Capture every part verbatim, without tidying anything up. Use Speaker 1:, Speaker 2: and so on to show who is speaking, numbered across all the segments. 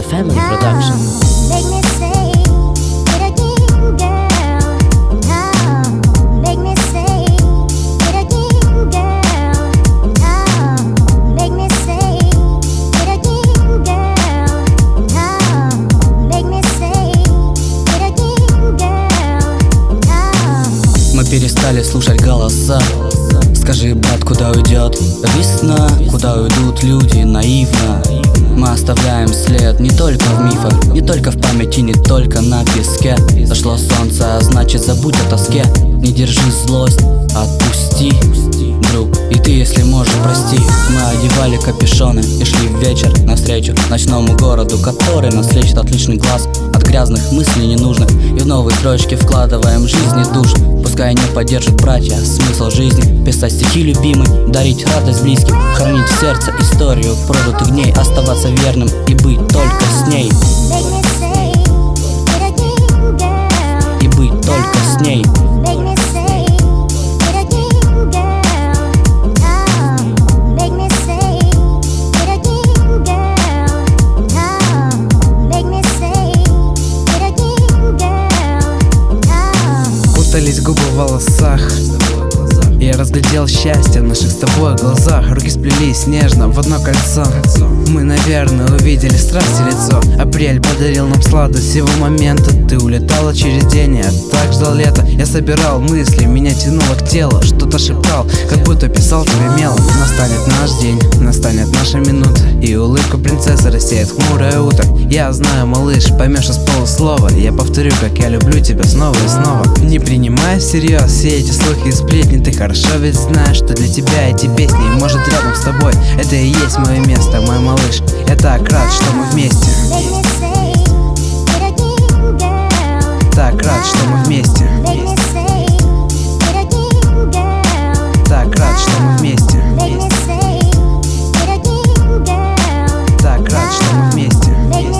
Speaker 1: Family Production.
Speaker 2: Мы перестали слушать голоса. Скажи, брат, куда уйдет весна? Куда уйдут люди наивно? Мы оставляем след не только в мифах, не только в памяти, не только на песке. Зашло солнце, а значит забудь о тоске. Не держи злость, отпусти, друг, и ты, если можешь, прости. Мы одевали капюшоны и шли в вечер навстречу ночному городу, который нас лечит отличный глаз от грязных мыслей ненужных. И в новые строчки вкладываем жизнь и душ. Пускай не поддержат братья смысл жизни. Писать стихи любимой, дарить радость близким, хранить в сердце историю прожитых дней, оставаться верным и быть только с ней. И быть только с ней.
Speaker 3: Путались губы в волосах. Я разглядел счастье в наших с тобой глазах. Руки сплелись нежно в одно кольцо. Мы, наверное, увидели страсть и лицо. Апрель подарил нам сладость всего момента. Ты улетала через день, я так ждал лета. Я собирал мысли, меня тянуло к телу. Что-то шептал, как будто писал тебе мелом. Настанет наш день, настанет наша минута, и улыбка принцессы рассеет хмурое утро. Я знаю, малыш, поймешь из полуслова. Я повторю, как я люблю тебя снова и снова. Не принимай всерьез все эти слухи и сплетни. Ты хорошо ведь знаешь, что для тебя эти песни, и может рядом с тобой это и есть мое место, мой малыш. Я так рад, что мы вместе. Так рад, что мы вместе. Так рад, что мы вместе. Так рад, что мы вместе.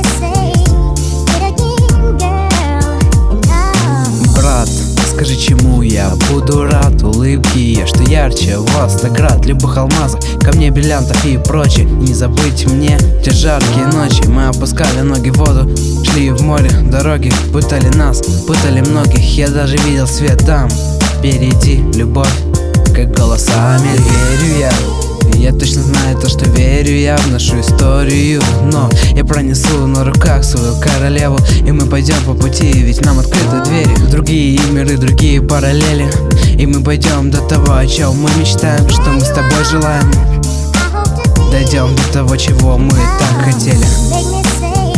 Speaker 3: Брат, скажи, чему я буду рад? Улыбки ее, что ярче вас наград, любых алмазов, камней, бриллиантов и прочее. Не забыть мне те жаркие ночи. Мы опускали ноги в воду, шли в море, дороги путали нас, путали многих. Я даже видел свет там впереди, любовь, как голосами. Верю я, я точно знаю то, что верю я в нашу историю. Но я пронесу на руках свою королеву, и мы пойдем по пути, ведь нам открыты двери. Другие миры, другие параллели, и мы пойдем до того, о чем мы мечтаем, что мы с тобой желаем. Дойдем до того, чего мы так хотели.